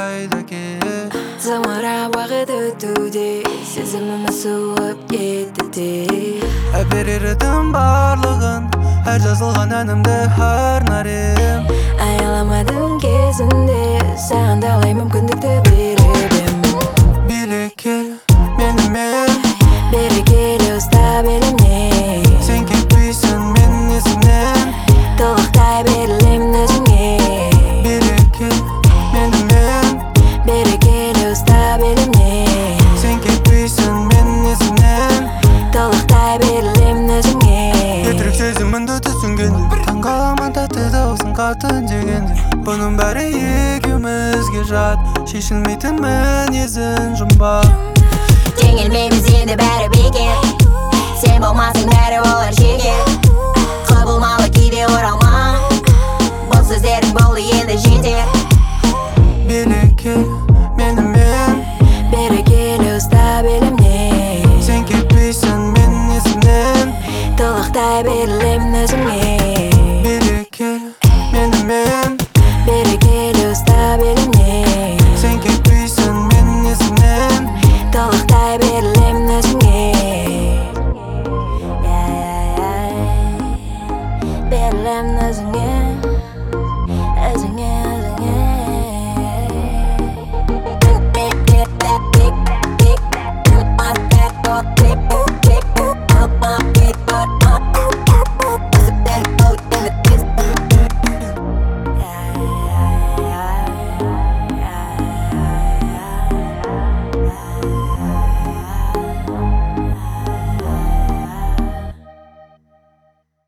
қайдаки Зымырап уақыт өтуде сезіміміз суып кетуде әперердің барлығын әр жазылған әнімді арнар ем аяламадың кезінде саған талай мүмкіндікті беріп ем биле кел менімен бері кел ұста белімнен сен кетпейсің мен есімнен толықтай берілемін өзіңе биле кел менімен бері кел ұста белімнен сен кетпейсің мен есімнен толықтай берілемін өзіңе өтірік сезіміңді түсінгенде таңғаламын тәтті даусың қатты дегенде бұның бәрі екеумізге жат шешілмейтін мінезін жұмбақ жеңілмейміз енді бәрі бекер сен болмасаң бәрі болар шекер құбылмалы кейде оралма бұл сөздерің болды енді жетер биле кел